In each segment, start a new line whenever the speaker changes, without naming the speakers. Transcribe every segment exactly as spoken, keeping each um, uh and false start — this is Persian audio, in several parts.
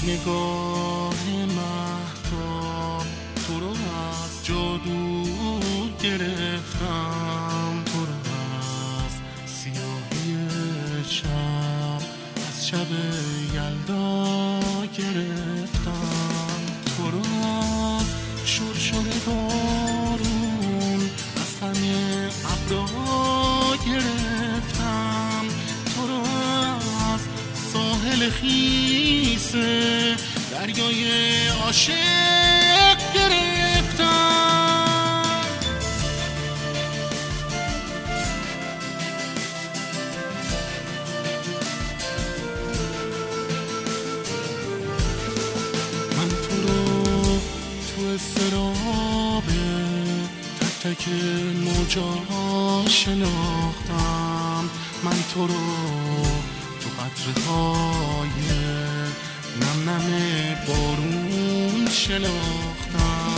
نگاه مهتاب تو رو از جادو گرفتم، تو رو از سیاهی شب از شب یلدا گرفتم، تو رو از شرشر بارون از همه ابرا گرفتم، تو رو از ساحل خیسه دریای عاشق گرفتم. من تو رو تو استرابه تک تک موجا شناختم، من تو رو تو قطره‌های نم نم بارون شناختم.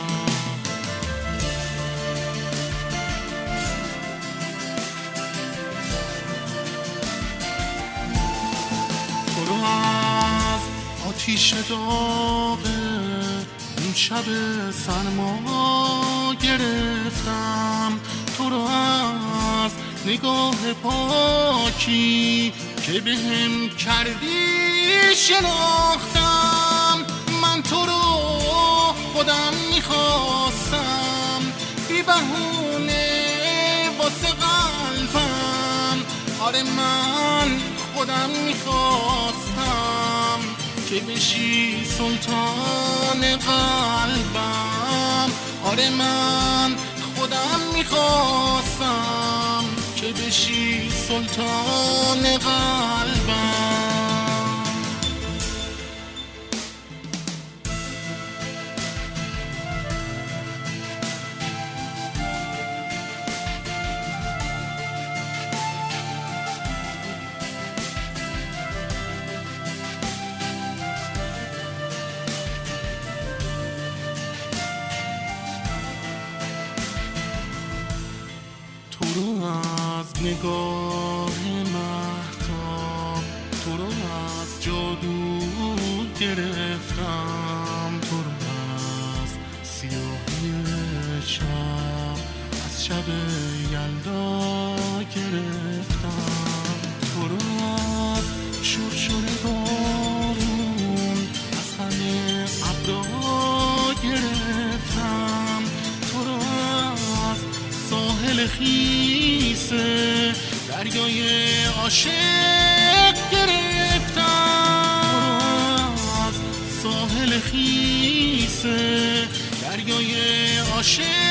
تو رو از آتیش داغه اون شب سرما گرفتم، تو رو از نگاه پاکی که بهم کردی شناختم. من تو رو خودم میخواستم بی بهونه واسه قلبم، آره من خودم میخواستم که بشی سلطان قلبم، آره من خودم میخواستم که بشی سلطان قلبم. تو رو از نگاه مهتاب تو رو از جادو گرفتم، تو رو از سیاهی شب از شب یلدا گرفتم، تو رو از شرشر بارون از همه ابرا گرفتم، تو رو از ساحل خیسه دریای عاشق گرفتم، از ساحل خیسه دریای عاشق